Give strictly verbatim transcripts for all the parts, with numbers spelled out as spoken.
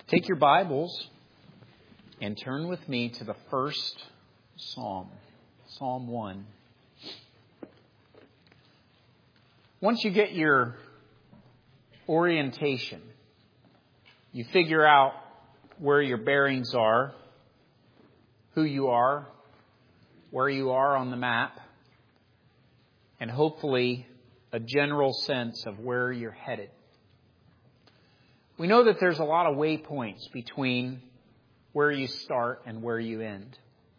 Take your Bibles and turn with me to the first Psalm, Psalm one. Once you get your orientation, you figure out where your bearings are, who you are, where you are on the map, and hopefully a general sense of where you're headed. We know that there's a lot of waypoints between where you start and where you end.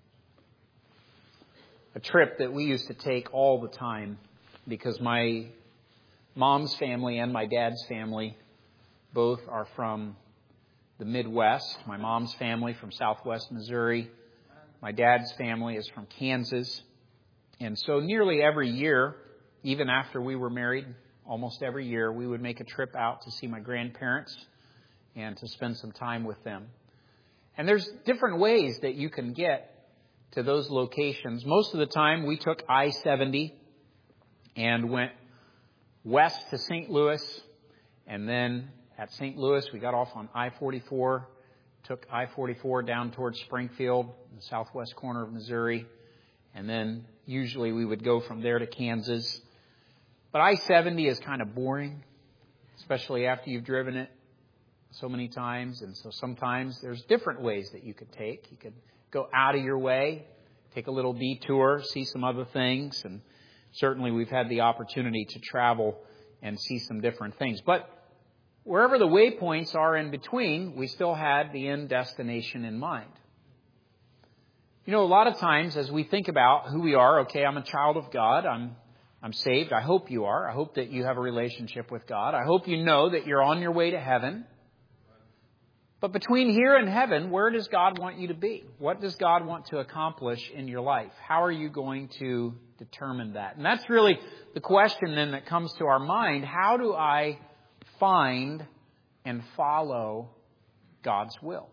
A trip that we used to take all the time because my mom's family and my dad's family both are from the Midwest. My mom's family from Southwest Missouri. My dad's family is from Kansas. And so nearly every year, even after we were married, almost every year, we would make a trip out to see my grandparents and to spend some time with them. And there's different ways that you can get to those locations. Most of the time, we took I seventy and went west to Saint Louis. And then at Saint Louis, we got off on I forty-four, took I forty-four down towards Springfield, the southwest corner of Missouri. And then usually we would go from there to Kansas. But I seventy is kind of boring, especially after you've driven it so many times. And so sometimes there's different ways that you could take. You could go out of your way, take a little detour, see some other things. And certainly we've had the opportunity to travel and see some different things. But wherever the waypoints are in between, we still had the end destination in mind. You know, a lot of times as we think about who we are, okay, I'm a child of God, I'm I'm saved. I hope you are. I hope that you have a relationship with God. I hope you know that you're on your way to heaven. But between here and heaven, where does God want you to be? What does God want to accomplish in your life? How are you going to determine that? And that's really the question then that comes to our mind. How do I find and follow God's will?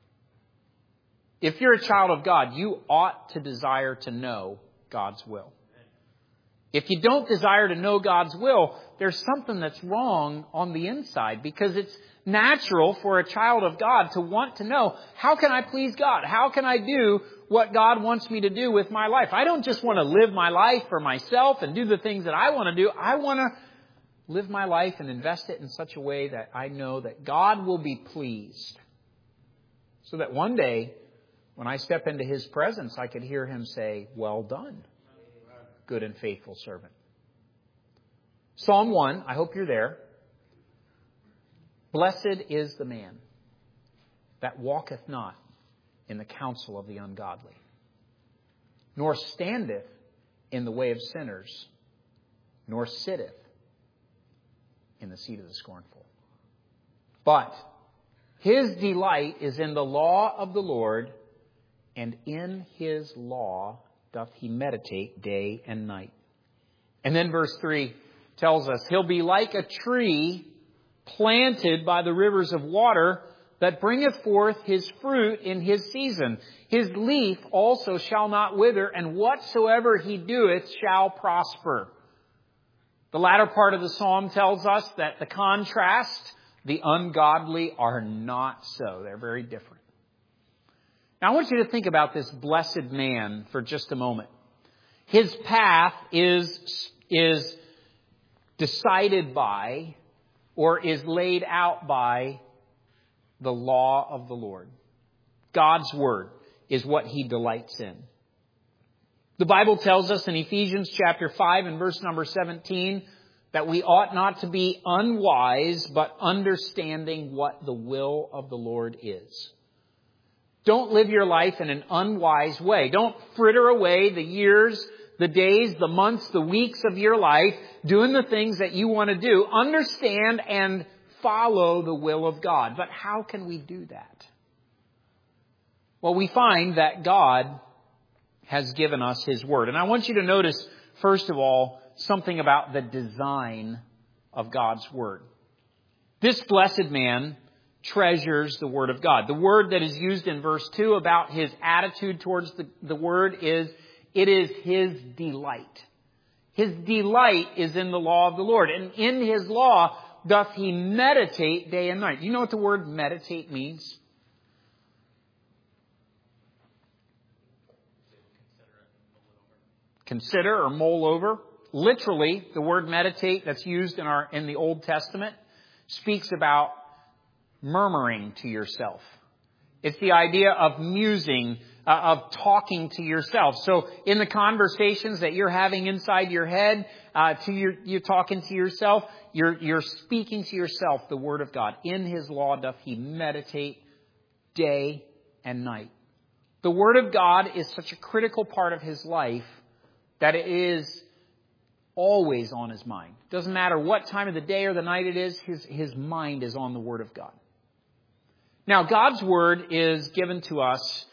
If you're a child of God, you ought to desire to know God's will. If you don't desire to know God's will, there's something that's wrong on the inside, because it's natural for a child of God to want to know, how can I please God? How can I do what God wants me to do with my life? I don't just want to live my life for myself and do the things that I want to do. I want to live my life and invest it in such a way that I know that God will be pleased. So that one day, when I step into His presence, I could hear Him say, well done, good and faithful servant. Psalm one, I hope you're there. Blessed is the man that walketh not in the counsel of the ungodly, nor standeth in the way of sinners, nor sitteth in the seat of the scornful. But his delight is in the law of the Lord, and in His law doth he meditate day and night. And then verse three tells us, he'll be like a tree planted by the rivers of water, that bringeth forth his fruit in his season. His leaf also shall not wither, and whatsoever he doeth shall prosper. The latter part of the psalm tells us that the contrast, the ungodly are not so. They're very different. Now I want you to think about this blessed man for just a moment. His path is, is decided by, or is laid out by, the law of the Lord. God's Word is what He delights in. The Bible tells us in Ephesians chapter five and verse number seventeen that we ought not to be unwise, but understanding what the will of the Lord is. Don't live your life in an unwise way. Don't fritter away the years, the days, the months, the weeks of your life doing the things that you want to do. Understand and follow the will of God. But how can we do that? Well, we find that God has given us His Word. And I want you to notice, first of all, something about the design of God's Word. This blessed man treasures the Word of God. The word that is used in verse two about his attitude towards the, the Word is, it is his delight. His delight is in the law of the Lord. And in His law, doth he meditate day and night. Do you know what the word meditate means? Consider or mull over. Literally, the word meditate that's used in our in the Old Testament speaks about murmuring to yourself. It's the idea of musing, uh, of talking to yourself. So in the conversations that you're having inside your head, uh, to your, you're talking to yourself, you're, you're speaking to yourself the Word of God. In His law doth he meditate day and night. The Word of God is such a critical part of his life that it is always on his mind. Doesn't matter what time of the day or the night it is, his, his mind is on the Word of God. Now, God's Word is given to us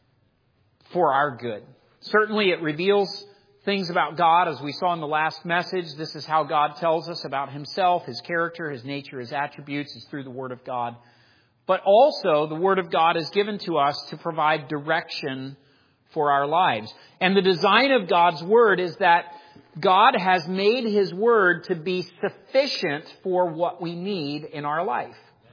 for our good. Certainly it reveals things about God, as we saw in the last message. This is how God tells us about Himself, His character, His nature, His attributes, is through the Word of God. But also, the Word of God is given to us to provide direction for our lives. And the design of God's Word is that God has made His Word to be sufficient for what we need in our life.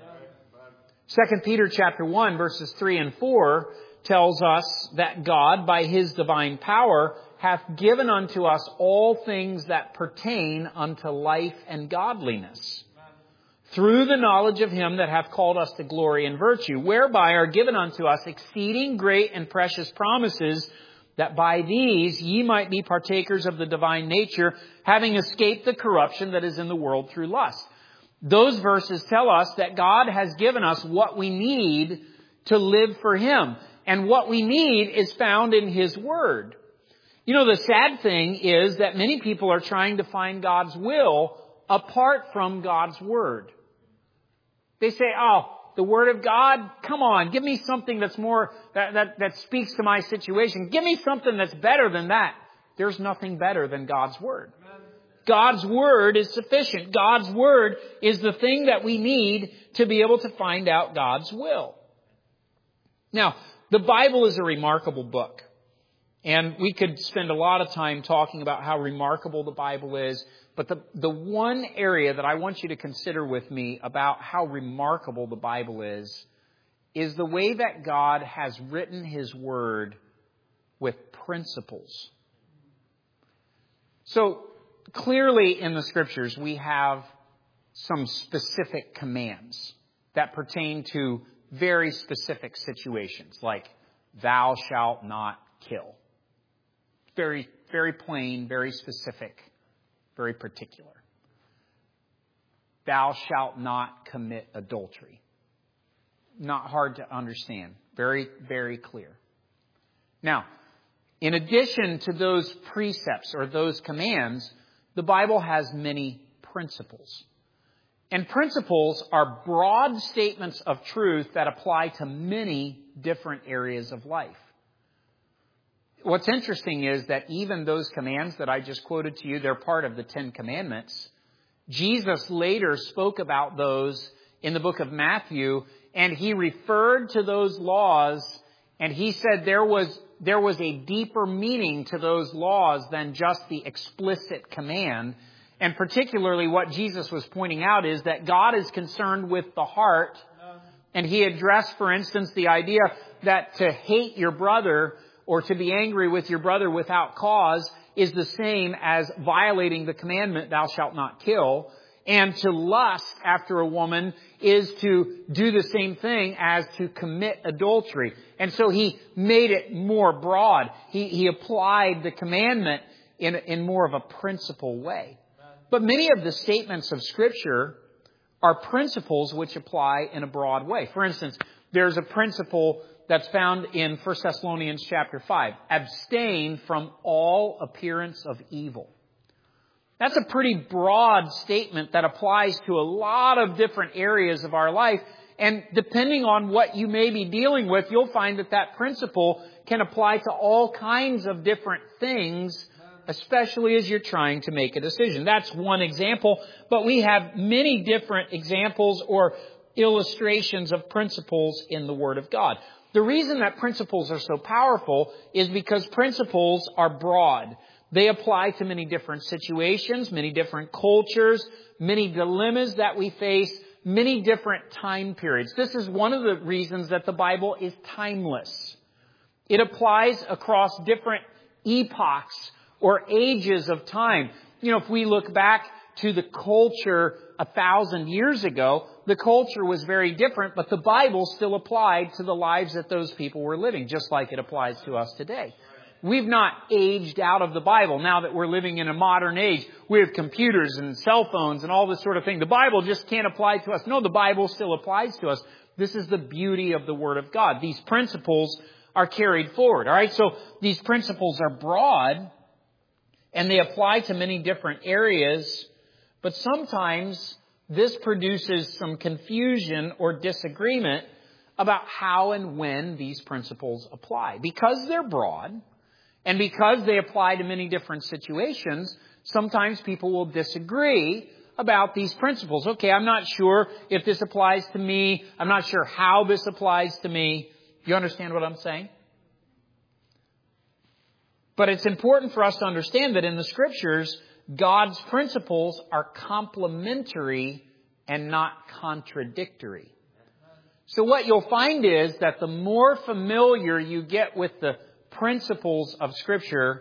Second Peter chapter one, verses three and four tells us that God, by His divine power, hath given unto us all things that pertain unto life and godliness, through the knowledge of Him that hath called us to glory and virtue, whereby are given unto us exceeding great and precious promises, that by these ye might be partakers of the divine nature, having escaped the corruption that is in the world through lust. Those verses tell us that God has given us what we need to live for Him. And what we need is found in His Word. You know, the sad thing is that many people are trying to find God's will apart from God's Word. They say, oh, the Word of God, come on, give me something that's more, that, that, that speaks to my situation. Give me something that's better than that. There's nothing better than God's Word. God's Word is sufficient. God's Word is the thing that we need to be able to find out God's will. Now, the Bible is a remarkable book. And we could spend a lot of time talking about how remarkable the Bible is. But the, the one area that I want you to consider with me about how remarkable the Bible is, is the way that God has written His Word with principles. So, clearly in the Scriptures we have some specific commands that pertain to very specific situations, like thou shalt not kill. Very, very plain, very specific, very particular. Thou shalt not commit adultery. Not hard to understand. Very, very clear. Now, in addition to those precepts or those commands, the Bible has many principles. And principles are broad statements of truth that apply to many different areas of life. What's interesting is that even those commands that I just quoted to you, they're part of the Ten Commandments. Jesus later spoke about those in the book of Matthew, and He referred to those laws, and He said there was there was a deeper meaning to those laws than just the explicit command. And particularly what Jesus was pointing out is that God is concerned with the heart. And He addressed, for instance, the idea that to hate your brother or to be angry with your brother without cause is the same as violating the commandment, thou shalt not kill. And to lust after a woman is to do the same thing as to commit adultery. And so He made it more broad. He, he applied the commandment in, in more of a principle way. But many of the statements of Scripture are principles which apply in a broad way. For instance, there's a principle that's found in First Thessalonians chapter five. Abstain from all appearance of evil. That's a pretty broad statement that applies to a lot of different areas of our life. And depending on what you may be dealing with, you'll find that that principle can apply to all kinds of different things, especially as you're trying to make a decision. That's one example, but we have many different examples or illustrations of principles in the Word of God. The reason that principles are so powerful is because principles are broad. They apply to many different situations, many different cultures, many dilemmas that we face, many different time periods. This is one of the reasons that the Bible is timeless. It applies across different epochs or ages of time. You know, if we look back to the culture a thousand years ago, the culture was very different, but the Bible still applied to the lives that those people were living, just like it applies to us today. We've not aged out of the Bible now that we're living in a modern age with computers and cell phones and all this sort of thing. The Bible just can't apply to us. No, the Bible still applies to us. This is the beauty of the Word of God. These principles are carried forward. All right, so these principles are broad and they apply to many different areas, but sometimes this produces some confusion or disagreement about how and when these principles apply. Because they're broad, and because they apply to many different situations, sometimes people will disagree about these principles. Okay, I'm not sure if this applies to me. I'm not sure how this applies to me. You understand what I'm saying? But it's important for us to understand that in the Scriptures, God's principles are complementary and not contradictory. So what you'll find is that the more familiar you get with the principles of Scripture,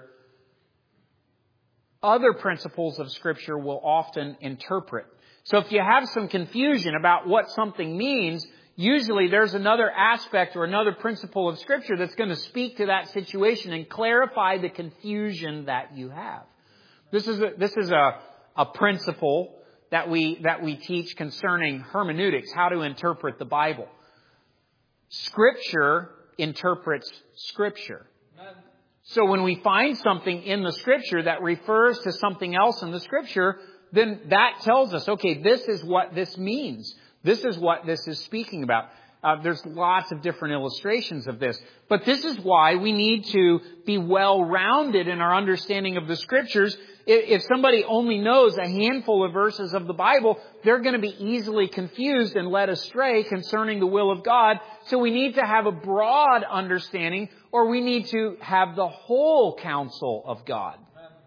other principles of Scripture will often interpret. So if you have some confusion about what something means, usually there's another aspect or another principle of Scripture that's going to speak to that situation and clarify the confusion that you have. This is a, this is a, a principle that we, that we teach concerning hermeneutics, how to interpret the Bible. Scripture interprets Scripture. So when we find something in the Scripture that refers to something else in the Scripture, then that tells us, okay, this is what this means. This is what this is speaking about. Uh, there's lots of different illustrations of this. But this is why we need to be well-rounded in our understanding of the Scriptures. If somebody only knows a handful of verses of the Bible, they're going to be easily confused and led astray concerning the will of God. So we need to have a broad understanding, or we need to have the whole counsel of God.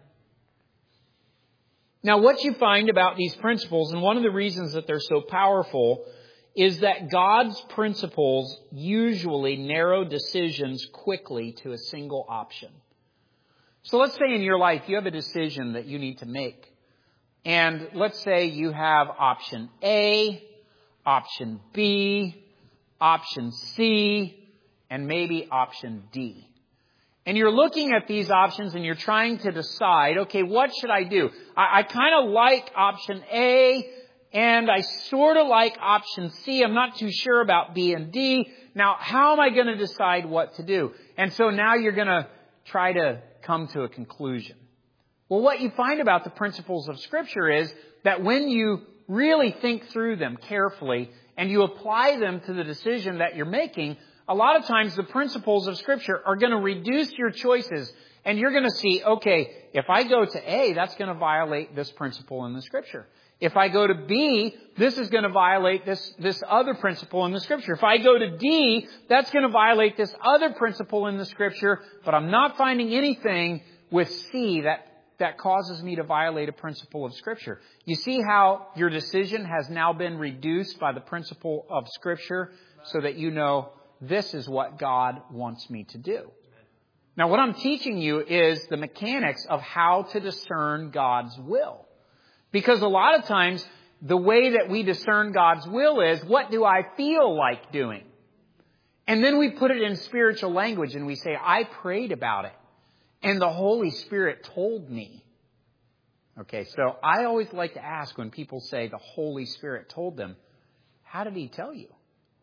Now, what you find about these principles, and one of the reasons that they're so powerful, is that God's principles usually narrow decisions quickly to a single option. So let's say in your life you have a decision that you need to make. And let's say you have option A, option B, option C, and maybe option D. And you're looking at these options and you're trying to decide, okay, what should I do? I, I kind of like option A and I sort of like option C. I'm not too sure about B and D. Now, how am I going to decide what to do? And so now you're going to try to come to a conclusion. Well, what you find about the principles of Scripture is that when you really think through them carefully and you apply them to the decision that you're making, a lot of times the principles of Scripture are going to reduce your choices, and you're going to see, okay, if I go to A, that's going to violate this principle in the Scripture. If I go to B, this is going to violate this, this other principle in the Scripture. If I go to D, that's going to violate this other principle in the Scripture, but I'm not finding anything with C that, that causes me to violate a principle of Scripture. You see how your decision has now been reduced by the principle of Scripture so that you know this is what God wants me to do. Now, what I'm teaching you is the mechanics of how to discern God's will. Because a lot of times, the way that we discern God's will is, what do I feel like doing? And then we put it in spiritual language and we say, I prayed about it, and the Holy Spirit told me. Okay, so I always like to ask when people say the Holy Spirit told them, how did He tell you?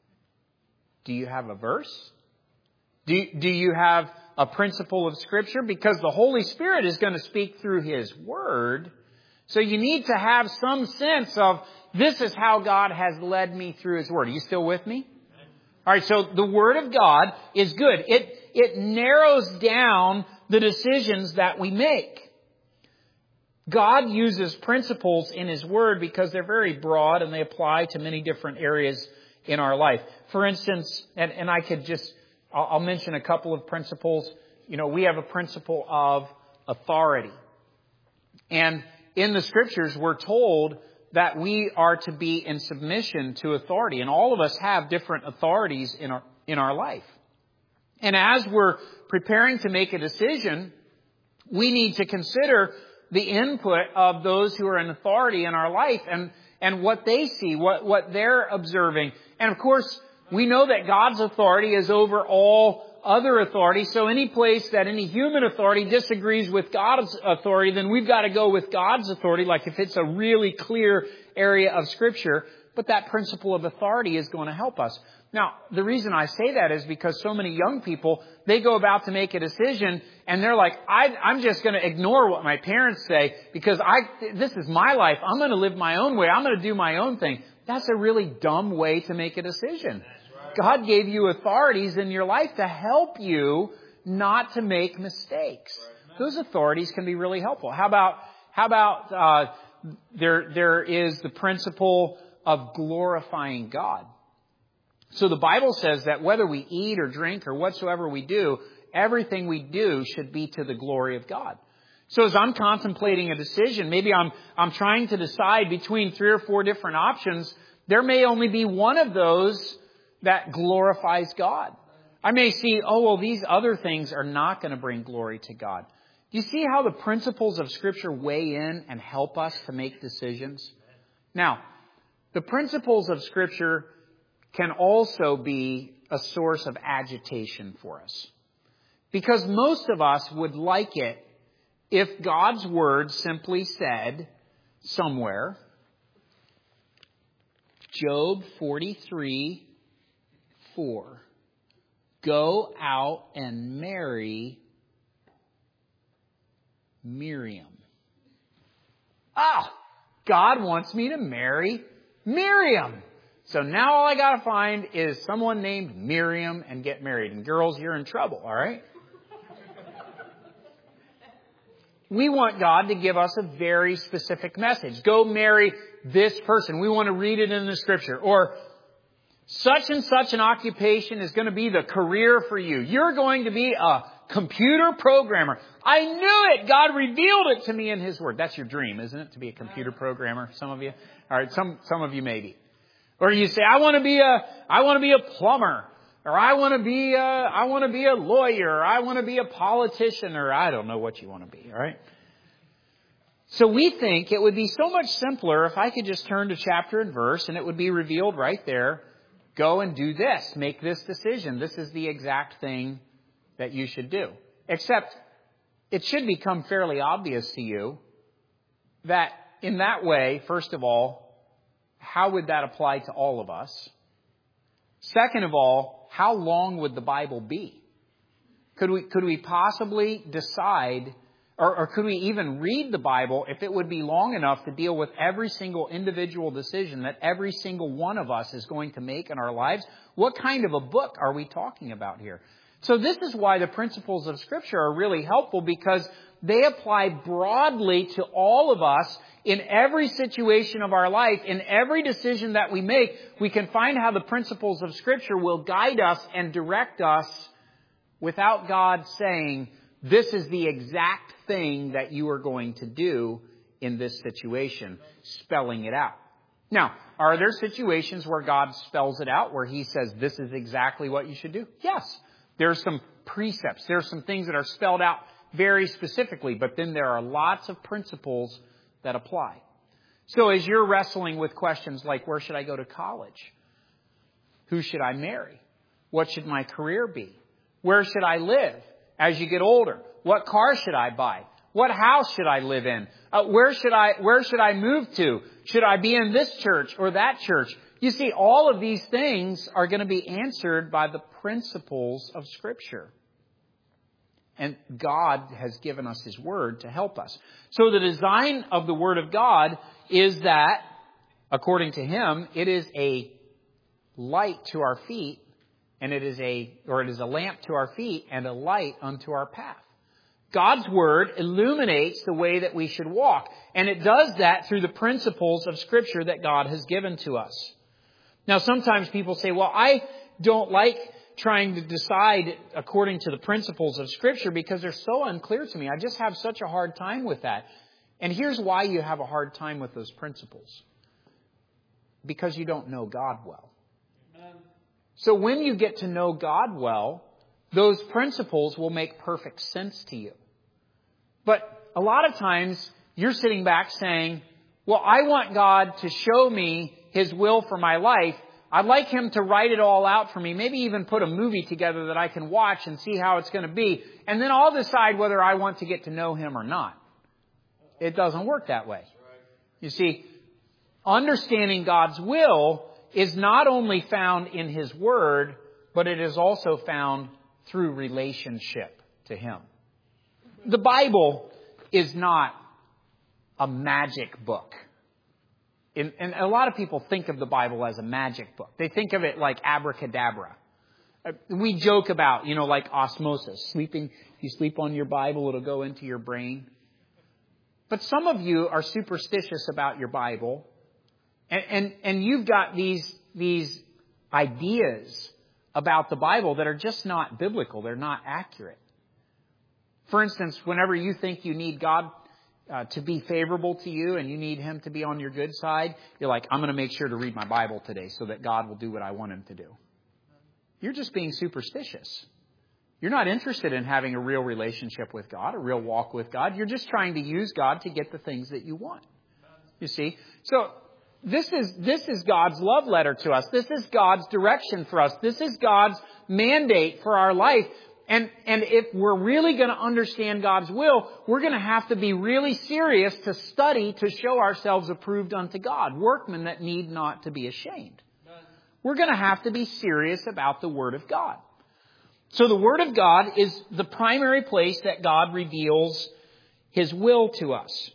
Do you have a verse? Do, do you have a principle of Scripture? Because the Holy Spirit is going to speak through His Word. So you need to have some sense of, this is how God has led me through His Word. Are you still with me? All right, so the Word of God is good. It, it narrows down the decisions that we make. God uses principles in His Word because they're very broad and they apply to many different areas in our life. For instance, and, and I could just, I'll, I'll mention a couple of principles. You know, we have a principle of authority. And in the Scriptures, we're told that we are to be in submission to authority. And all of us have different authorities in our, in our life. And as we're preparing to make a decision, we need to consider the input of those who are in authority in our life and, and what they see, what, what they're observing. And of course, we know that God's authority is over all other authority. So any place that any human authority disagrees with God's authority, then we've got to go with God's authority, like if it's a really clear area of Scripture. But that principle of authority is going to help us. Now, the reason I say that is because so many young people, they go about to make a decision and they're like, I, I'm just going to ignore what my parents say because I, this is my life. I'm going to live my own way. I'm going to do my own thing. That's a really dumb way to make a decision. God gave you authorities in your life to help you not to make mistakes. Those authorities can be really helpful. How about, how about, uh, there, there is the principle of glorifying God. So the Bible says that whether we eat or drink or whatsoever we do, everything we do should be to the glory of God. So as I'm contemplating a decision, maybe I'm, I'm trying to decide between three or four different options, there may only be one of those that glorifies God. I may see, oh, well, these other things are not going to bring glory to God. Do you see how the principles of Scripture weigh in and help us to make decisions? Now, the principles of Scripture can also be a source of agitation for us. Because most of us would like it if God's Word simply said somewhere, Job forty-three four, go out and marry Miriam. Ah, God wants me to marry Miriam. So now all I got to find is someone named Miriam and get married. And girls, you're in trouble, all right? We want God to give us a very specific message. Go marry this person. We want to read it in the Scripture. Or such and such an occupation is going to be the career for you. You're going to be a computer programmer. I knew it. God revealed it to me in His Word. That's your dream, isn't it? To be a computer programmer, some of you? All right, some, some of you maybe. Or you say, I want to be a, I want to be a plumber, or I want to be a, I want to be a lawyer, or I want to be a politician, or I don't know what you want to be, all right? So we think it would be so much simpler if I could just turn to chapter and verse and it would be revealed right there. Go and do this, make this decision. This is the exact thing that you should do. Except it should become fairly obvious to you that in that way, first of all, how would that apply to all of us? Second of all, how long would the Bible be? Could we, could we possibly decide, or, or could we even read the Bible if it would be long enough to deal with every single individual decision that every single one of us is going to make in our lives? What kind of a book are we talking about here? So this is why the principles of Scripture are really helpful, because they apply broadly to all of us in every situation of our life. In every decision that we make, we can find how the principles of Scripture will guide us and direct us without God saying, this is the exact thing that you are going to do in this situation, spelling it out. Now, are there situations where God spells it out, where He says, this is exactly what you should do? Yes. There are some precepts. There are some things that are spelled out very specifically, but then there are lots of principles that apply. So as you're wrestling with questions like, where should I go to college? Who should I marry? What should my career be? Where should I live as you get older? What car should I buy? What house should I live in? Uh, where should I, where should I move to? Should I be in this church or that church? You see, all of these things are going to be answered by the principles of Scripture. And God has given us His Word to help us. So the design of the Word of God is that, according to Him, it is a light to our feet, and it is a, or it is a lamp to our feet and a light unto our path. God's Word illuminates the way that we should walk. And it does that through the principles of Scripture that God has given to us. Now, sometimes people say, well, I don't like trying to decide according to the principles of Scripture because they're so unclear to me. I just have such a hard time with that. And here's why you have a hard time with those principles. Because you don't know God well. So when you get to know God well, those principles will make perfect sense to you. But a lot of times you're sitting back saying, well, I want God to show me His will for my life. I'd like Him to write it all out for me. Maybe even put a movie together that I can watch and see how it's going to be. And then I'll decide whether I want to get to know Him or not. It doesn't work that way. You see, understanding God's will is not only found in His Word, but it is also found through relationship to Him. The Bible is not a magic book. And a lot of people think of the Bible as a magic book. They think of it like abracadabra. We joke about, you know, like osmosis. Sleeping, if you sleep on your Bible, it'll go into your brain. But some of you are superstitious about your Bible. And, and, and you've got these, these ideas about the Bible that are just not biblical. They're not accurate. For instance, whenever you think you need God uh, to be favorable to you and you need Him to be on your good side, you're like, I'm going to make sure to read my Bible today so that God will do what I want Him to do. You're just being superstitious. You're not interested in having a real relationship with God, a real walk with God. You're just trying to use God to get the things that you want. You see? So this is, this is God's love letter to us. This is God's direction for us. This is God's mandate for our life. And, and if we're really going to understand God's will, we're going to have to be really serious to study to show ourselves approved unto God, workmen that need not to be ashamed. We're going to have to be serious about the Word of God. So the Word of God is the primary place that God reveals His will to us.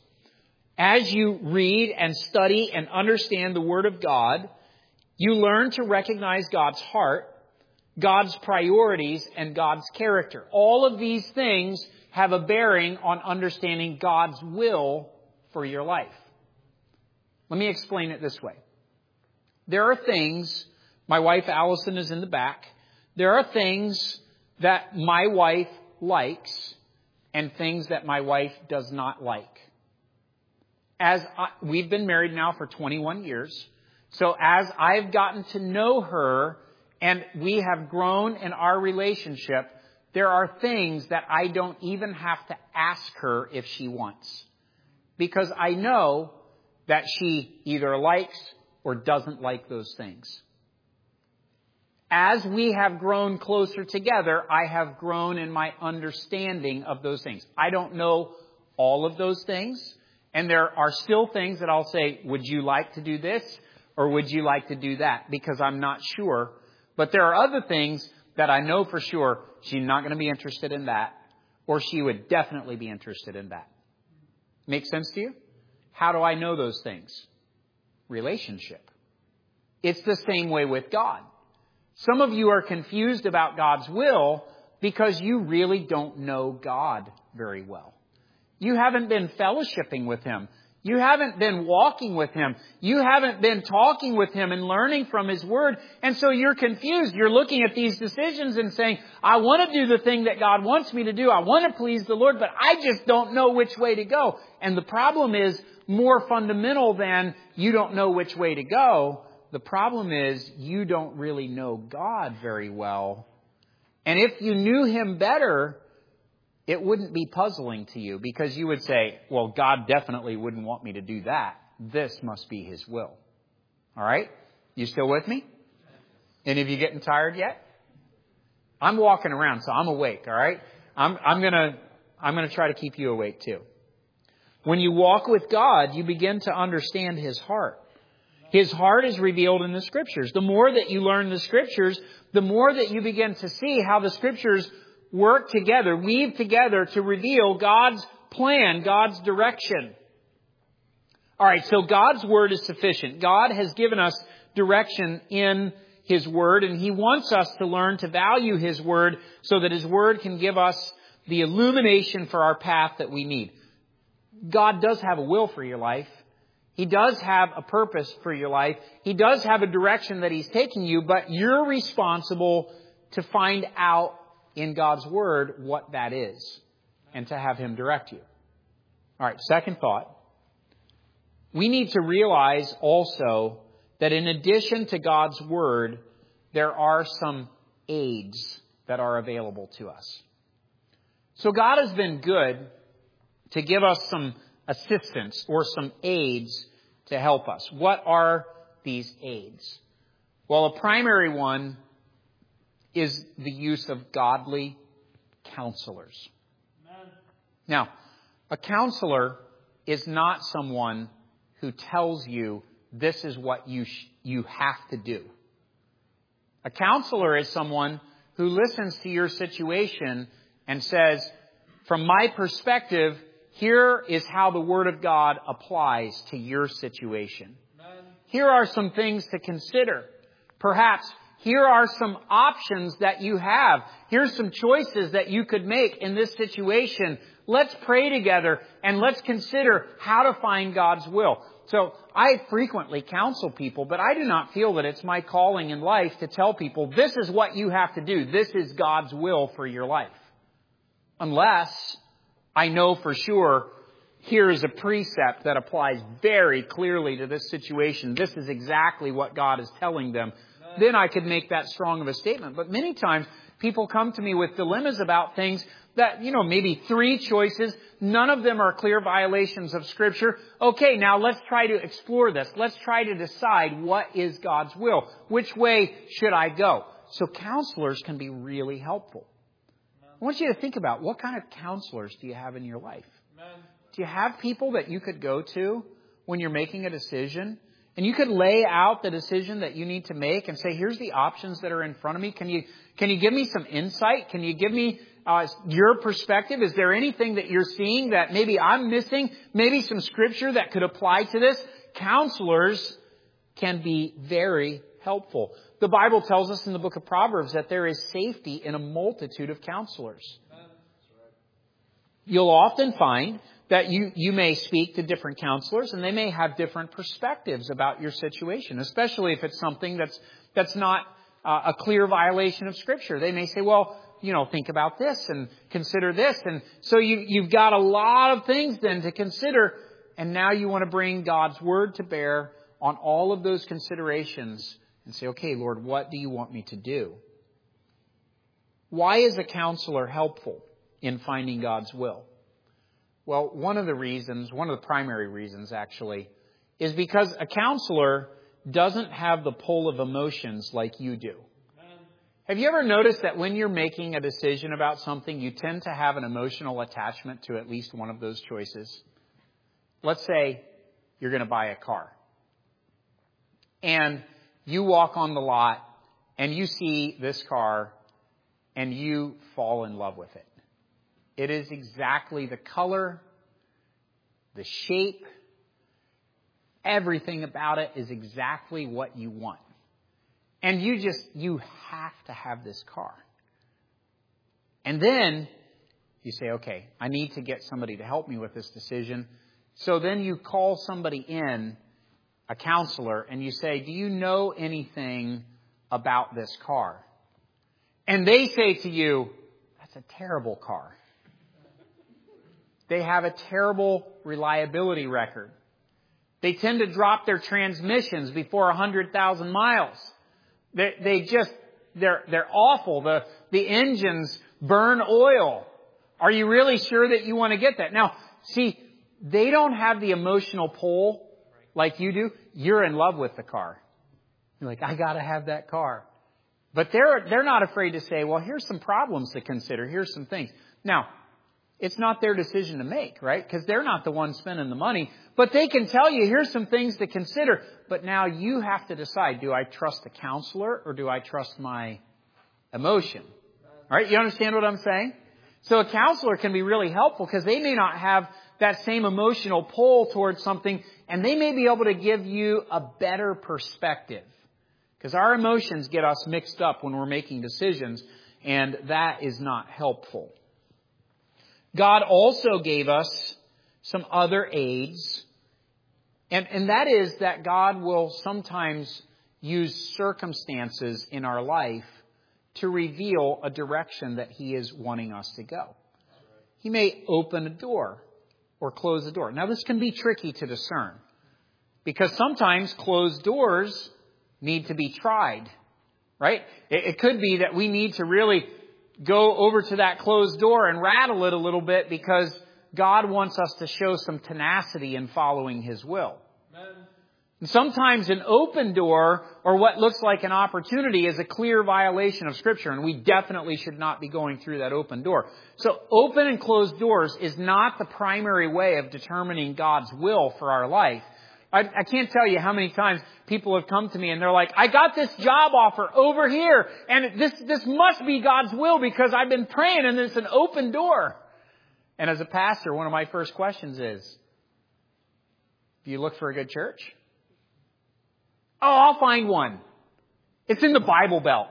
As you read and study and understand the Word of God, you learn to recognize God's heart, God's priorities, and God's character. All of these things have a bearing on understanding God's will for your life. Let me explain it this way. There are things, my wife Allison is in the back, there are things that my wife likes and things that my wife does not like. As I, we've been married now for twenty-one years, so as I've gotten to know her and we have grown in our relationship, there are things that I don't even have to ask her if she wants. Because I know that she either likes or doesn't like those things. As we have grown closer together, I have grown in my understanding of those things. I don't know all of those things. And there are still things that I'll say, would you like to do this? Or would you like to do that? Because I'm not sure. But there are other things that I know for sure she's not going to be interested in that. Or she would definitely be interested in that. Make sense to you? How do I know those things? Relationship. It's the same way with God. Some of you are confused about God's will because you really don't know God very well. You haven't been fellowshipping with Him. You haven't been walking with Him. You haven't been talking with Him and learning from His Word. And so you're confused. You're looking at these decisions and saying, I want to do the thing that God wants me to do. I want to please the Lord, but I just don't know which way to go. And the problem is more fundamental than you don't know which way to go. The problem is you don't really know God very well. And if you knew Him better, it wouldn't be puzzling to you because you would say, well, God definitely wouldn't want me to do that. This must be His will. All right? You still with me? Any of you getting tired yet? I'm walking around, so I'm awake. All right? I'm, I'm gonna, I'm gonna try to keep you awake too. When you walk with God, you begin to understand His heart. His heart is revealed in the Scriptures. The more that you learn the Scriptures, the more that you begin to see how the Scriptures work together, weave together to reveal God's plan, God's direction. All right, so God's Word is sufficient. God has given us direction in His Word, and He wants us to learn to value His Word so that His Word can give us the illumination for our path that we need. God does have a will for your life. He does have a purpose for your life. He does have a direction that He's taking you, but you're responsible to find out in God's Word what that is and to have Him direct you. All right, second thought. We need to realize also that in addition to God's Word, there are some aids that are available to us. So God has been good to give us some assistance or some aids to help us. What are these aids? Well, a primary one is the use of godly counselors. Amen. Now, a counselor is not someone who tells you this is what you sh- you have to do. A counselor is someone who listens to your situation and says, from my perspective, here is how the Word of God applies to your situation. Amen. Here are some things to consider. Perhaps here are some options that you have. Here's some choices that you could make in this situation. Let's pray together and let's consider how to find God's will. So I frequently counsel people, but I do not feel that it's my calling in life to tell people, this is what you have to do. This is God's will for your life. Unless I know for sure, here is a precept that applies very clearly to this situation. This is exactly what God is telling them. Then I could make that strong of a statement. But many times people come to me with dilemmas about things that, you know, maybe three choices. None of them are clear violations of Scripture. Okay, now let's try to explore this. Let's try to decide what is God's will. Which way should I go? So counselors can be really helpful. I want you to think about, what kind of counselors do you have in your life? Do you have people that you could go to when you're making a decision? And you could lay out the decision that you need to make and say, here's the options that are in front of me. Can you, can you give me some insight? Can you give me uh, your perspective? Is there anything that you're seeing that maybe I'm missing? Maybe some Scripture that could apply to this? Counselors can be very helpful. The Bible tells us in the book of Proverbs that there is safety in a multitude of counselors. You'll often find that you, you may speak to different counselors and they may have different perspectives about your situation, especially if it's something that's that's not uh, a clear violation of Scripture. They may say, well, you know, think about this and consider this. And so you, you've got a lot of things then to consider. And now you want to bring God's Word to bear on all of those considerations and say, okay, Lord, what do you want me to do? Why is a counselor helpful in finding God's will? Well, one of the reasons, one of the primary reasons actually, is because a counselor doesn't have the pull of emotions like you do. Have you ever noticed that when you're making a decision about something, you tend to have an emotional attachment to at least one of those choices? Let's say you're going to buy a car. And you walk on the lot and you see this car and you fall in love with it. It is exactly the color, the shape, everything about it is exactly what you want. And you just, you have to have this car. And then you say, okay, I need to get somebody to help me with this decision. So then you call somebody in, a counselor, and you say, do you know anything about this car? And they say to you, that's a terrible car. They have a terrible reliability record. They tend to drop their transmissions before one hundred thousand miles. They, they just, they're, they're awful. The, the engines burn oil. Are you really sure that you want to get that? Now, see, they don't have the emotional pull like you do. You're in love with the car. You're like, I got to have that car. But they're, they're not afraid to say, well, here's some problems to consider. Here's some things. Now, it's not their decision to make, right? Because they're not the ones spending the money. But they can tell you, here's some things to consider. But now you have to decide, do I trust the counselor or do I trust my emotion? All right, you understand what I'm saying? So a counselor can be really helpful because they may not have that same emotional pull towards something, and they may be able to give you a better perspective. Because our emotions get us mixed up when we're making decisions, and that is not helpful. God also gave us some other aids, and, and that is that God will sometimes use circumstances in our life to reveal a direction that He is wanting us to go. He may open a door or close a door. Now, this can be tricky to discern because sometimes closed doors need to be tried, right? It, it could be that we need to really go over to that closed door and rattle it a little bit because God wants us to show some tenacity in following His will. Amen. And sometimes an open door or what looks like an opportunity is a clear violation of Scripture, and we definitely should not be going through that open door. So open and closed doors is not the primary way of determining God's will for our life. I, I can't tell you how many times people have come to me and they're like, I got this job offer over here, and this, this must be God's will because I've been praying and it's an open door. And as a pastor, one of my first questions is, do you look for a good church? Oh, I'll find one. It's in the Bible Belt.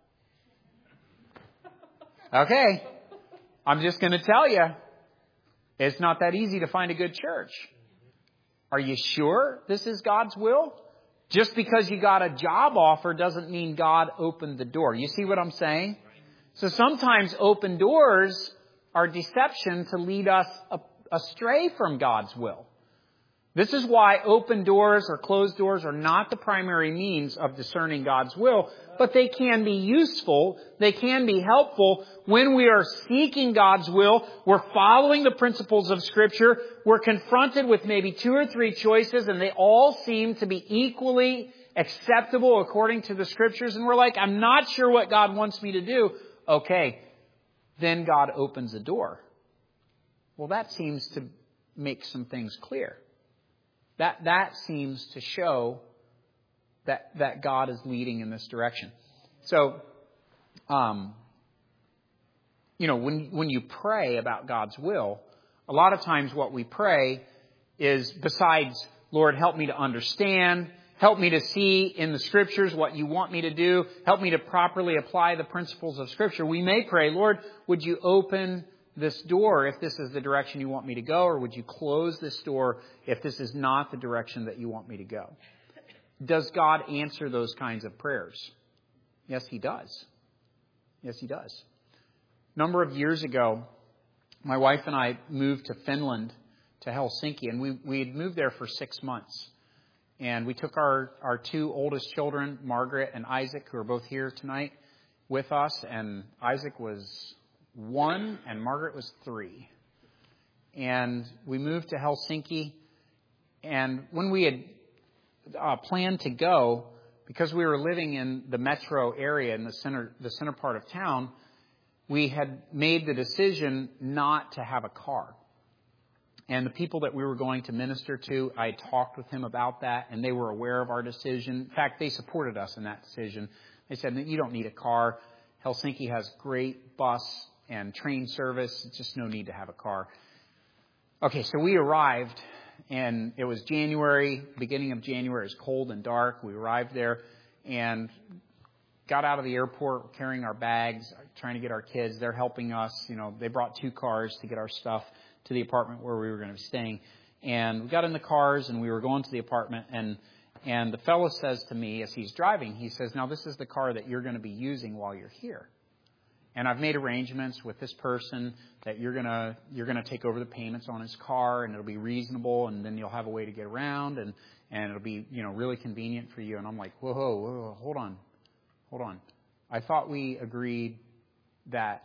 Okay. I'm just going to tell you, it's not that easy to find a good church. Are you sure this is God's will? Just because you got a job offer doesn't mean God opened the door. You see what I'm saying? So sometimes open doors are deception to lead us astray from God's will. This is why open doors or closed doors are not the primary means of discerning God's will, but they can be useful. They can be helpful when we are seeking God's will. We're following the principles of Scripture. We're confronted with maybe two or three choices, and they all seem to be equally acceptable according to the Scriptures. And we're like, I'm not sure what God wants me to do. Okay, then God opens the door. Well, that seems to make some things clear. That that seems to show that that God is leading in this direction. So, um, you know, when when you pray about God's will, a lot of times what we pray is besides, Lord, help me to understand, help me to see in the Scriptures what you want me to do, help me to properly apply the principles of Scripture. We may pray, Lord, would you open this door if this is the direction you want me to go, or would you close this door if this is not the direction that you want me to go? Does God answer those kinds of prayers? Yes, He does. Yes, He does. A number of years ago, my wife and I moved to Finland, to Helsinki, and we, we had moved there for six months. And we took our, our two oldest children, Margaret and Isaac, who are both here tonight with us, and Isaac was one, and Margaret was three. And we moved to Helsinki. And when we had uh, planned to go, because we were living in the metro area in the center, the center part of town, we had made the decision not to have a car. And the people that we were going to minister to, I talked with him about that, and they were aware of our decision. In fact, they supported us in that decision. They said, you don't need a car. Helsinki has great bus and train service. It's just no need to have a car. Okay, so we arrived, and it was January, beginning of January. It was cold and dark. We arrived there and got out of the airport carrying our bags, trying to get our kids. They're helping us. You know, they brought two cars to get our stuff to the apartment where we were going to be staying. And we got in the cars, and we were going to the apartment, and and the fellow says to me as he's driving, he says, now this is the car that you're going to be using while you're here. And I've made arrangements with this person that you're gonna you're gonna take over the payments on his car, and it'll be reasonable, and then you'll have a way to get around, and, and it'll be, you know, really convenient for you. And I'm like, whoa, whoa, whoa, hold on, hold on. I thought we agreed that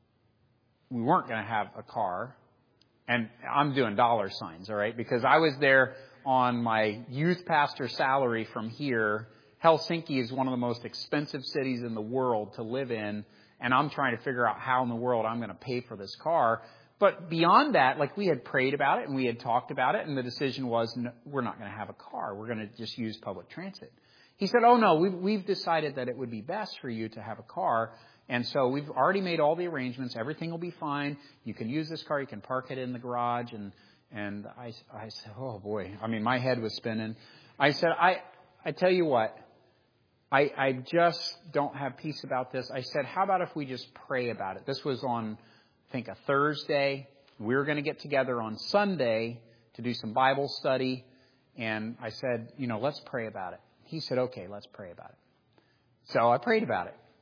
we weren't going to have a car, and I'm doing dollar signs, all right, because I was there on my youth pastor salary from here. Helsinki is one of the most expensive cities in the world to live in. And I'm trying to figure out how in the world I'm going to pay for this car. But beyond that, like we had prayed about it and we had talked about it. And the decision was, no, we're not going to have a car. We're going to just use public transit. He said, oh, no, we've, we've decided that it would be best for you to have a car. And so we've already made all the arrangements. Everything will be fine. You can use this car. You can park it in the garage. And, and I, I said, oh, boy. I mean, my head was spinning. I said, I, I tell you what. I, I just don't have peace about this. I said, how about if we just pray about it? This was on, I think, a Thursday. We were going to get together on Sunday to do some Bible study. And I said, you know, let's pray about it. He said, okay, let's pray about it. So I prayed about it.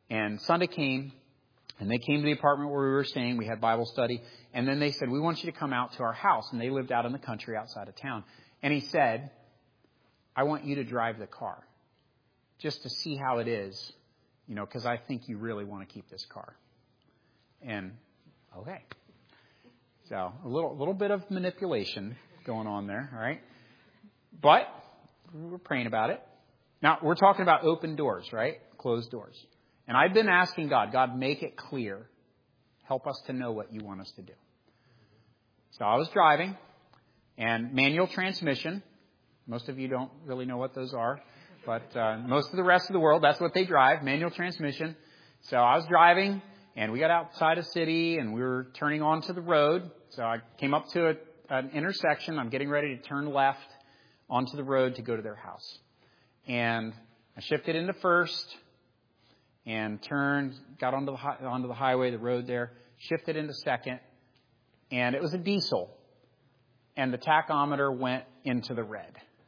And Sunday came, and they came to the apartment where we were staying. We had Bible study. And then they said, we want you to come out to our house. And they lived out in the country outside of town. And he said, I want you to drive the car just to see how it is, you know, because I think you really want to keep this car. And, okay. So a little, little bit of manipulation going on there, all right? But we're praying about it. Now, we're talking about open doors, right? Closed doors. And I've been asking God, God, make it clear. Help us to know what you want us to do. So I was driving, and manual transmission. Most of you don't really know what those are. But uh, most of the rest of the world, that's what they drive, manual transmission. So I was driving, and we got outside a city, and we were turning onto the road. So I came up to a, an intersection. I'm getting ready to turn left onto the road to go to their house. And I shifted into first and turned, got onto the, hi- onto the highway, the road there, shifted into second, and it was a diesel. And the tachometer went into the red.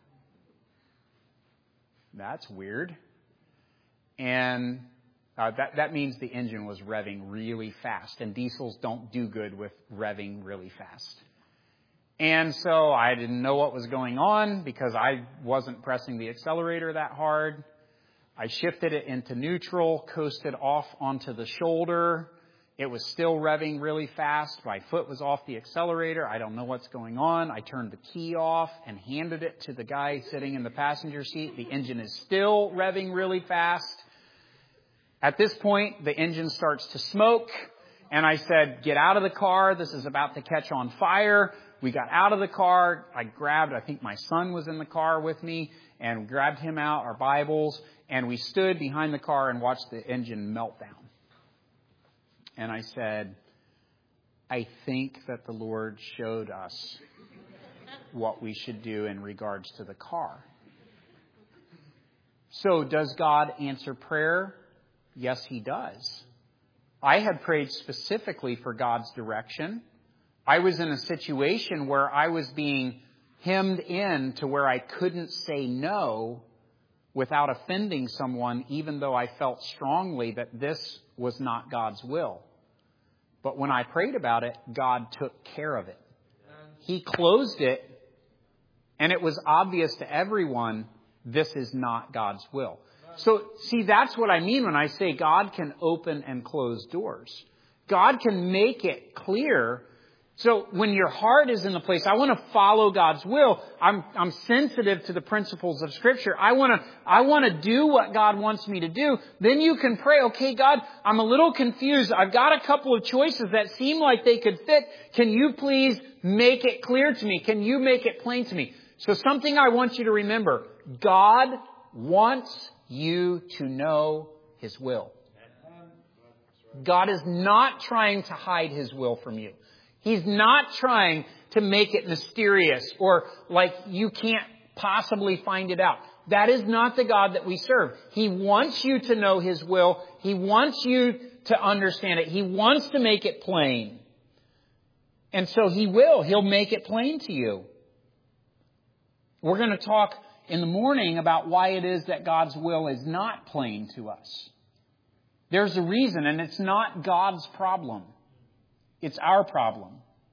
That's weird. And uh, that, that means the engine was revving really fast. And diesels don't do good with revving really fast. And so I didn't know what was going on because I wasn't pressing the accelerator that hard. I shifted it into neutral, coasted off onto the shoulder. It was still revving really fast. My foot was off the accelerator. I don't know what's going on. I turned the key off and handed it to the guy sitting in the passenger seat. The engine is still revving really fast. At this point, the engine starts to smoke. And I said, get out of the car. This is about to catch on fire. We got out of the car. I grabbed, I think my son was in the car with me, and grabbed him out, our Bibles. And we stood behind the car and watched the engine melt down. And I said, I think that the Lord showed us what we should do in regards to the car. So does God answer prayer? Yes, he does. I had prayed specifically for God's direction. I was in a situation where I was being hemmed in to where I couldn't say no without offending someone, even though I felt strongly that this was not God's will. But when I prayed about it, God took care of it. He closed it, and it was obvious to everyone, this is not God's will. So, see, that's what I mean when I say God can open and close doors. God can make it clear. So when your heart is in the place, I want to follow God's will. I'm, I'm sensitive to the principles of Scripture. I want to, I want to do what God wants me to do. Then you can pray, okay, God, I'm a little confused. I've got a couple of choices that seem like they could fit. Can you please make it clear to me? Can you make it plain to me? So something I want you to remember, God wants you to know His will. God is not trying to hide His will from you. He's not trying to make it mysterious or like you can't possibly find it out. That is not the God that we serve. He wants you to know His will. He wants you to understand it. He wants to make it plain. And so He will. He'll make it plain to you. We're going to talk in the morning about why it is that God's will is not plain to us. There's a reason, and it's not God's problem. It's our problem.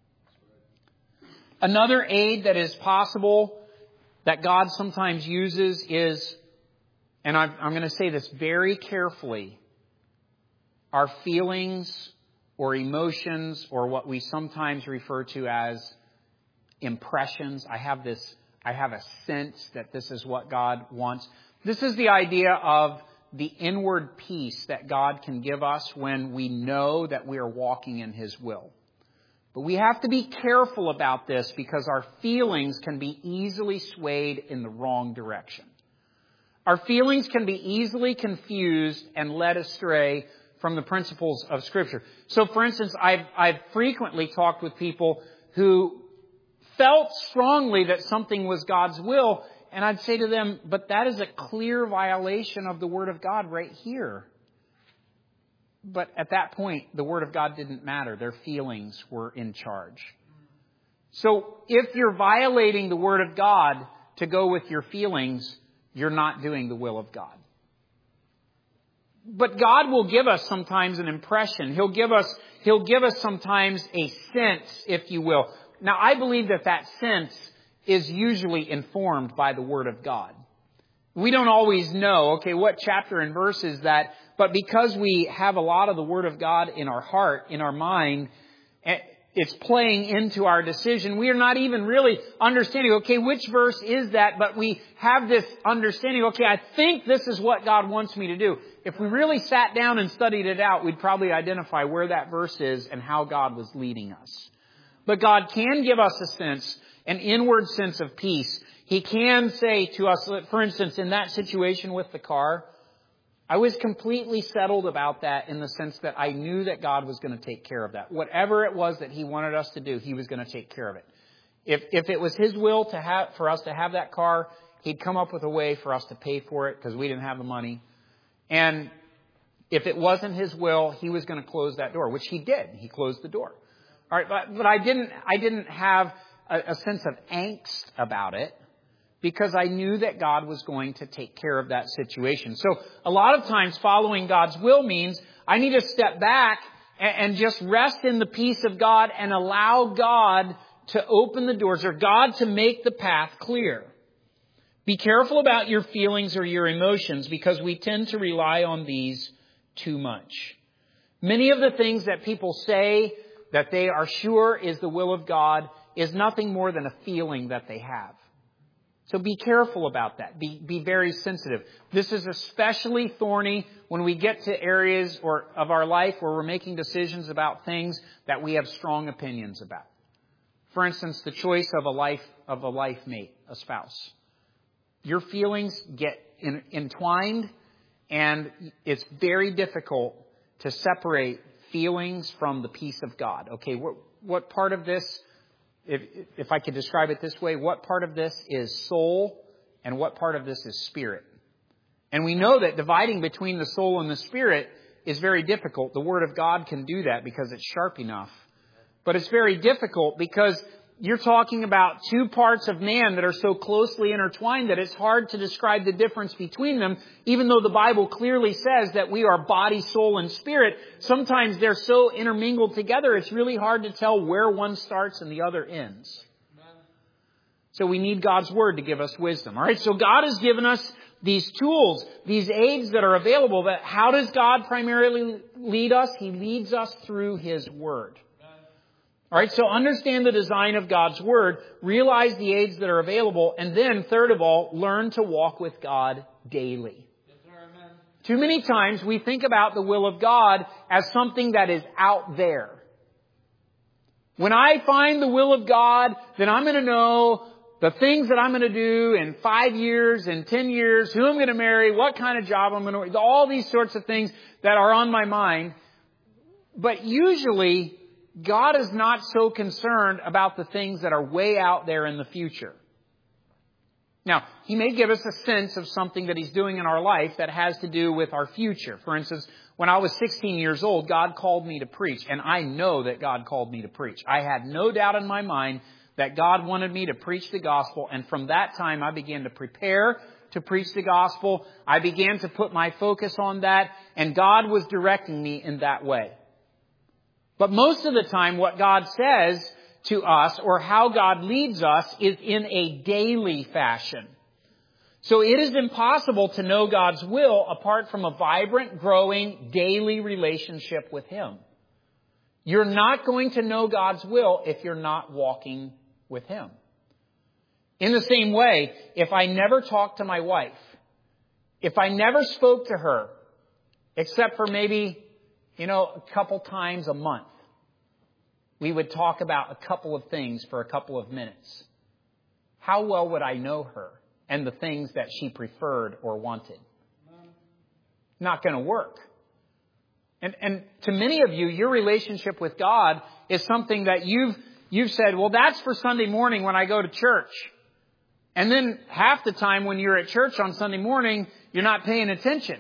Another aid that is possible that God sometimes uses is, and I'm, I'm going to say this very carefully, our feelings or emotions or what we sometimes refer to as impressions. I have this, I have a sense that this is what God wants. This is the idea of the inward peace that God can give us when we know that we are walking in His will. But we have to be careful about this because our feelings can be easily swayed in the wrong direction. Our feelings can be easily confused and led astray from the principles of Scripture. So, for instance, I've, I've frequently talked with people who felt strongly that something was God's will, and I'd say to them, but that is a clear violation of the Word of God right here. But at that point, the Word of God didn't matter. Their feelings were in charge. So if you're violating the Word of God to go with your feelings, you're not doing the will of God. But God will give us sometimes an impression. He'll give us, He'll give us sometimes a sense, if you will. Now, I believe that that sense is usually informed by the Word of God. We don't always know, okay, what chapter and verse is that, but because we have a lot of the Word of God in our heart, in our mind, it's playing into our decision. We are not even really understanding, okay, which verse is that, but we have this understanding, okay, I think this is what God wants me to do. If we really sat down and studied it out, we'd probably identify where that verse is and how God was leading us. But God can give us a sense, an inward sense of peace. He can say to us, for instance, in that situation with the car, I was completely settled about that in the sense that I knew that God was going to take care of that. Whatever it was that He wanted us to do, He was going to take care of it. If if it was His will to have for us to have that car, He'd come up with a way for us to pay for it because we didn't have the money. And if it wasn't His will, He was going to close that door, which He did. He closed the door. All right, but but I didn't I didn't have a, a sense of angst about it, because I knew that God was going to take care of that situation. So a lot of times following God's will means I need to step back and, and just rest in the peace of God and allow God to open the doors, or God to make the path clear. Be careful about your feelings or your emotions, because we tend to rely on these too much. Many of the things that people say that they are sure is the will of God is nothing more than a feeling that they have. So be careful about that. Be, be very sensitive. This is especially thorny when we get to areas or of our life where we're making decisions about things that we have strong opinions about. For instance, the choice of a life of a life mate, a spouse. Your feelings get in, entwined, and it's very difficult to separate feelings from the peace of God. Okay, what, what part of this, if, if I could describe it this way, what part of this is soul and what part of this is spirit? And we know that dividing between the soul and the spirit is very difficult. The Word of God can do that because it's sharp enough. But it's very difficult because you're talking about two parts of man that are so closely intertwined that it's hard to describe the difference between them. Even though the Bible clearly says that we are body, soul, and spirit, sometimes they're so intermingled together, it's really hard to tell where one starts and the other ends. So we need God's Word to give us wisdom. All right, so God has given us these tools, these aids that are available. But how does God primarily lead us? He leads us through His Word. All right, so understand the design of God's Word, realize the aids that are available, and then, third of all, learn to walk with God daily. Yes, sir, amen. Too many times we think about the will of God as something that is out there. When I find the will of God, then I'm going to know the things that I'm going to do in five years, in ten years, who I'm going to marry, what kind of job I'm going to work, all these sorts of things that are on my mind. But usually, God is not so concerned about the things that are way out there in the future. Now, He may give us a sense of something that He's doing in our life that has to do with our future. For instance, when I was sixteen years old, God called me to preach. And I know that God called me to preach. I had no doubt in my mind that God wanted me to preach the gospel. And from that time, I began to prepare to preach the gospel. I began to put my focus on that. And God was directing me in that way. But most of the time, what God says to us, or how God leads us, is in a daily fashion. So it is impossible to know God's will apart from a vibrant, growing, daily relationship with Him. You're not going to know God's will if you're not walking with Him. In the same way, if I never talked to my wife, if I never spoke to her, except for maybe You know, a couple times a month, we would talk about a couple of things for a couple of minutes. How well would I know her and the things that she preferred or wanted? Not going to work. And, and to many of you, your relationship with God is something that you've, you've said, well, that's for Sunday morning when I go to church. And then half the time when you're at church on Sunday morning, you're not paying attention.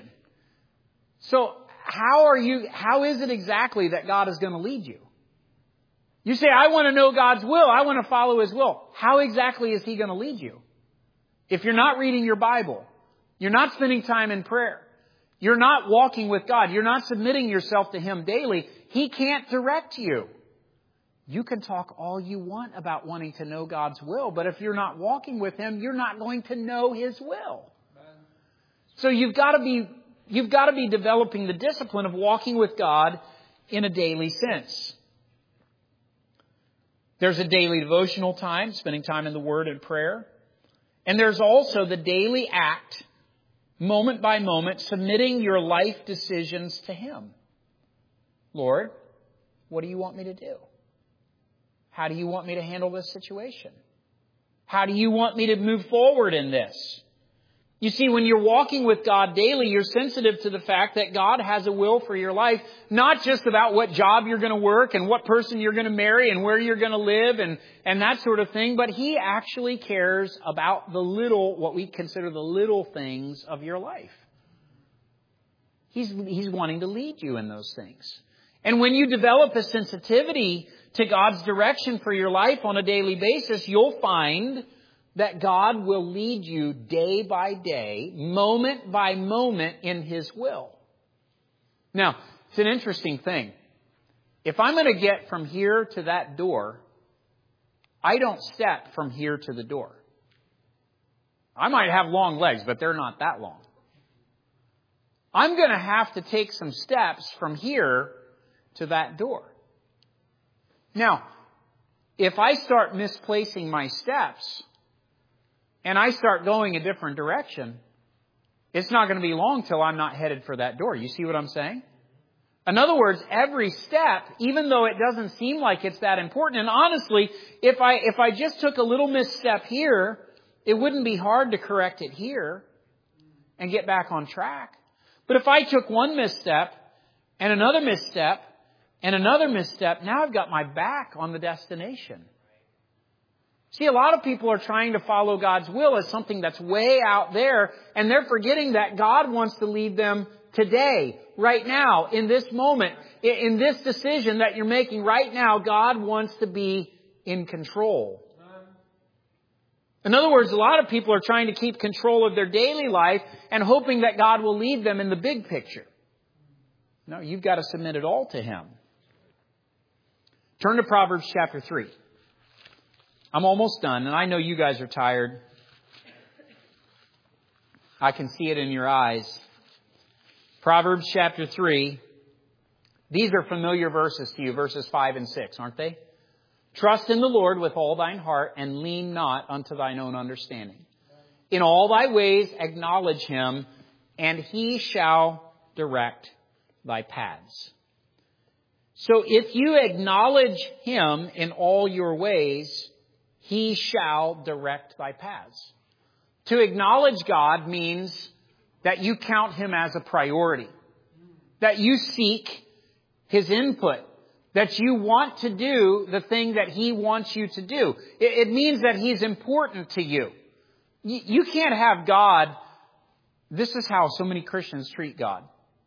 So, How are you, how is it exactly that God is going to lead you? You say, I want to know God's will. I want to follow His will. How exactly is He going to lead you? If you're not reading your Bible, you're not spending time in prayer, you're not walking with God, you're not submitting yourself to Him daily, He can't direct you. You can talk all you want about wanting to know God's will, but if you're not walking with Him, you're not going to know His will. So you've got to be, you've got to be developing the discipline of walking with God in a daily sense. There's a daily devotional time, spending time in the Word and prayer. And there's also the daily act, moment by moment, submitting your life decisions to Him. Lord, what do you want me to do? How do you want me to handle this situation? How do you want me to move forward in this? You see, when you're walking with God daily, you're sensitive to the fact that God has a will for your life, not just about what job you're going to work and what person you're going to marry and where you're going to live and, and that sort of thing, but He actually cares about the little, what we consider the little things of your life. He's, he's wanting to lead you in those things. And when you develop a sensitivity to God's direction for your life on a daily basis, you'll find that God will lead you day by day, moment by moment in His will. Now, it's an interesting thing. If I'm going to get from here to that door, I don't step from here to the door. I might have long legs, but they're not that long. I'm going to have to take some steps from here to that door. Now, if I start misplacing my steps and I start going a different direction, it's not going to be long till I'm not headed for that door. You see what I'm saying? In other words, every step, even though it doesn't seem like it's that important, and honestly, if I, if I just took a little misstep here, it wouldn't be hard to correct it here and get back on track. But if I took one misstep and another misstep and another misstep, now I've got my back on the destination. See, a lot of people are trying to follow God's will as something that's way out there, and they're forgetting that God wants to lead them today, right now, in this moment, in this decision that you're making right now. God wants to be in control. In other words, a lot of people are trying to keep control of their daily life and hoping that God will lead them in the big picture. No, you've got to submit it all to Him. Turn to Proverbs chapter three. I'm almost done, and I know you guys are tired. I can see it in your eyes. Proverbs chapter three. These are familiar verses to you, verses five and six, aren't they? Trust in the Lord with all thine heart, and lean not unto thine own understanding. In all thy ways acknowledge Him, and He shall direct thy paths. So if you acknowledge Him in all your ways, He shall direct thy paths. To acknowledge God means that you count Him as a priority, that you seek His input, that you want to do the thing that He wants you to do. It, it means that He's important to you. you. You can't have God. This is how so many Christians treat God.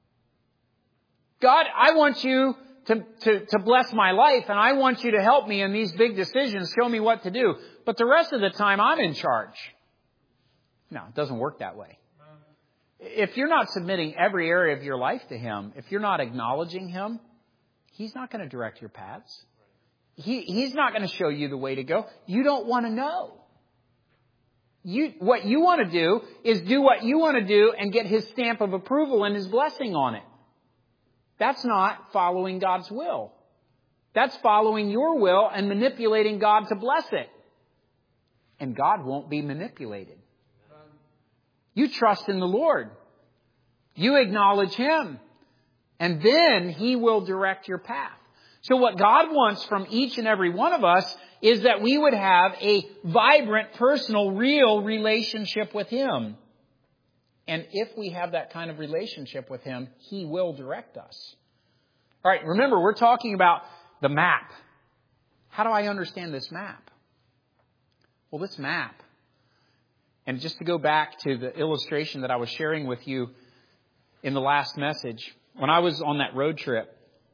God, I want you to, to, to bless my life, and I want you to help me in these big decisions, show me what to do. But the rest of the time, I'm in charge. No, it doesn't work that way. If you're not submitting every area of your life to Him, if you're not acknowledging Him, He's not going to direct your paths. He, he's not going to show you the way to go. You don't want to know. You, what you want to do is do what you want to do and get His stamp of approval and His blessing on it. That's not following God's will. That's following your will and manipulating God to bless it. And God won't be manipulated. You trust in the Lord. You acknowledge Him. And then He will direct your path. So what God wants from each and every one of us is that we would have a vibrant, personal, real relationship with Him. And if we have that kind of relationship with Him, He will direct us. All right, remember, we're talking about the map. How do I understand this map? Well, this map, and just to go back to the illustration that I was sharing with you in the last message, when I was on that road trip,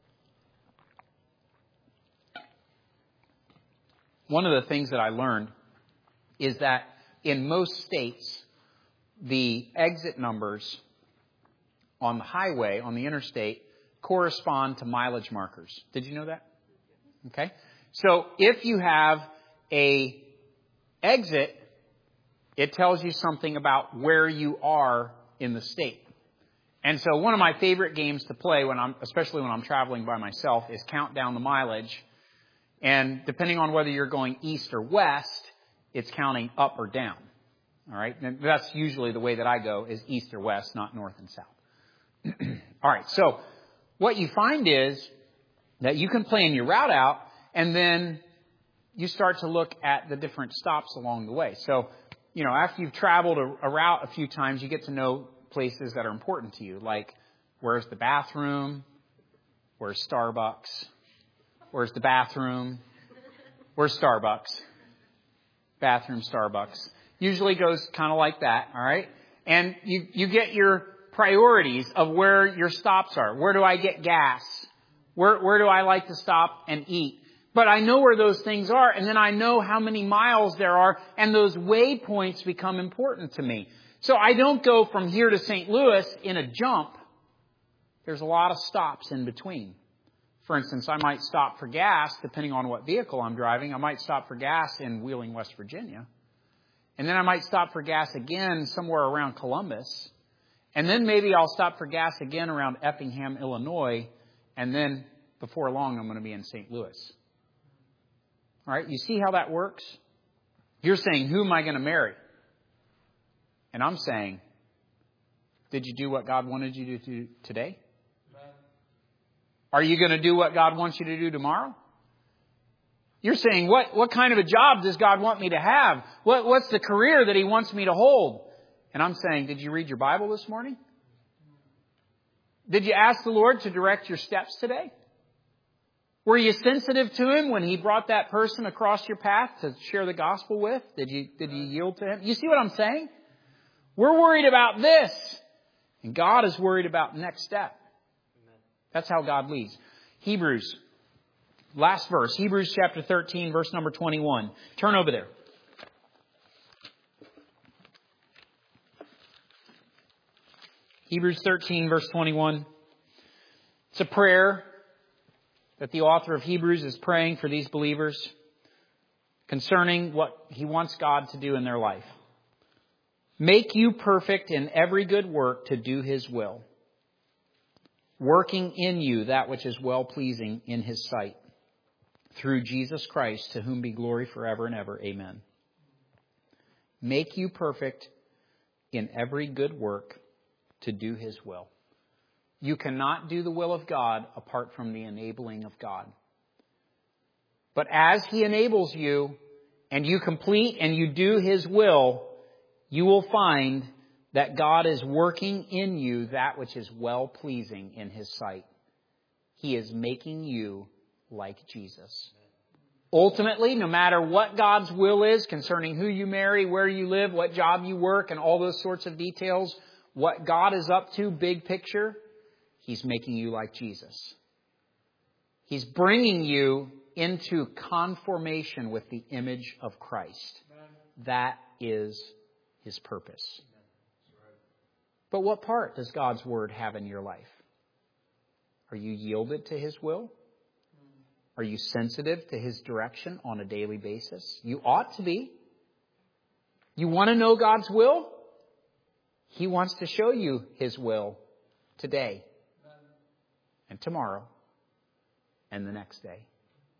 one of the things that I learned is that in most states, the exit numbers on the highway, on the interstate, correspond to mileage markers. Did you know that? Okay. So if you have a exit, it tells you something about where you are in the state. And so one of my favorite games to play, when I'm, especially when I'm traveling by myself, is count down the mileage. And depending on whether you're going east or west, it's counting up or down. All right. And that's usually the way that I go, is east or west, not north and south. All right. So what you find is that you can plan your route out, and then you start to look at the different stops along the way. So, you know, after you've traveled a, a route a few times, you get to know places that are important to you, like where's the bathroom, where's Starbucks, where's the bathroom, where's Starbucks, bathroom, Starbucks. Usually goes kind of like that, all right? And you, you get your priorities of where your stops are. Where do I get gas? Where, where do I like to stop and eat? But I know where those things are, and then I know how many miles there are, and those waypoints become important to me. So I don't go from here to Saint Louis in a jump. There's a lot of stops in between. For instance, I might stop for gas, depending on what vehicle I'm driving. I might stop for gas in Wheeling, West Virginia. And then I might stop for gas again somewhere around Columbus. And then maybe I'll stop for gas again around Effingham, Illinois. And then before long, I'm going to be in Saint Louis. All right, you see how that works? You're saying, who am I going to marry? And I'm saying, did you do what God wanted you to do today? Are you going to do what God wants you to do tomorrow? You're saying, what, what kind of a job does God want me to have? What, what's the career that He wants me to hold? And I'm saying, did you read your Bible this morning? Did you ask the Lord to direct your steps today? Were you sensitive to Him when He brought that person across your path to share the gospel with? Did you, did you yield to Him? You see what I'm saying? We're worried about this, and God is worried about the next step. That's how God leads. Hebrews, last verse, Hebrews chapter thirteen, verse number twenty-one. Turn over there. Hebrews thirteen, verse twenty-one. It's a prayer that the author of Hebrews is praying for these believers concerning what he wants God to do in their life. Make you perfect in every good work to do His will, working in you that which is well-pleasing in His sight, through Jesus Christ, to whom be glory forever and ever. Amen. Make you perfect in every good work to do His will. You cannot do the will of God apart from the enabling of God. But as He enables you, and you complete and you do His will, you will find that God is working in you that which is well-pleasing in His sight. He is making you like Jesus. Ultimately, no matter what God's will is concerning who you marry, where you live, what job you work, and all those sorts of details, what God is up to, big picture, He's making you like Jesus. He's bringing you into conformation with the image of Christ. That is His purpose. But what part does God's Word have in your life? Are you yielded to His will? Are you sensitive to His direction on a daily basis? You ought to be. You want to know God's will? He wants to show you His will today and tomorrow and the next day.